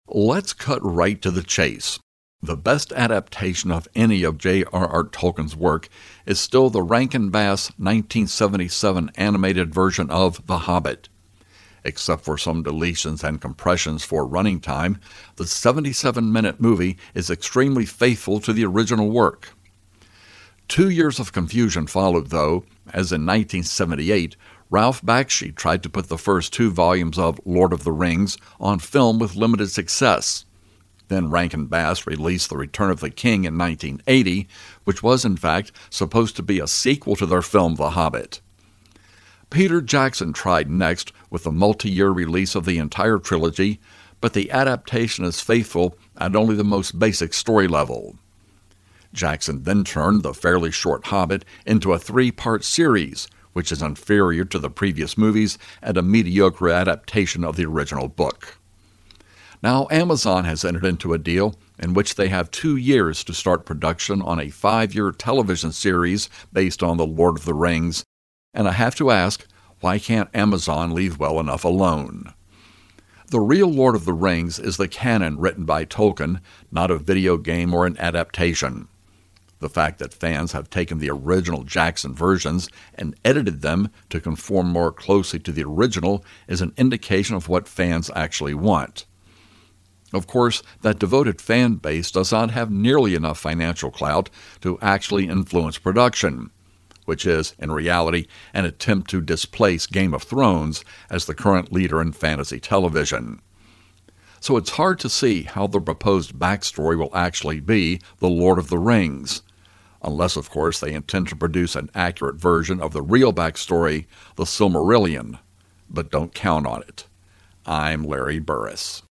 Let's cut right to the chase. The best adaptation of any of J.R.R. Tolkien's work is still the Rankin-Bass 1977 animated version of The Hobbit. Except for some deletions and compressions for running time, the 77-minute movie is extremely faithful to the original work. 2 years of confusion followed, though, as in 1978, Ralph Bakshi tried to put the first 2 volumes of Lord of the Rings on film with limited success. Then Rankin-Bass released The Return of the King in 1980, which was in fact supposed to be a sequel to their film The Hobbit. Peter Jackson tried next with a multi-year release of the entire trilogy, but the adaptation is faithful at only the most basic story level. Jackson then turned the fairly short Hobbit into a 3-part series, which is inferior to the previous movies and a mediocre adaptation of the original book. Now Amazon has entered into a deal in which they have 2 years to start production on a 5-year television series based on The Lord of the Rings, and I have to ask, why can't Amazon leave well enough alone? The real Lord of the Rings is the canon written by Tolkien, not a video game or an adaptation. The fact that fans have taken the original Jackson versions and edited them to conform more closely to the original is an indication of what fans actually want. Of course, that devoted fan base does not have nearly enough financial clout to actually influence production, which is, in reality, an attempt to displace Game of Thrones as the current leader in fantasy television. So it's hard to see how the proposed backstory will actually be The Lord of the Rings, unless, of course, they intend to produce an accurate version of the real backstory, The Silmarillion. But don't count on it. I'm Larry Burris.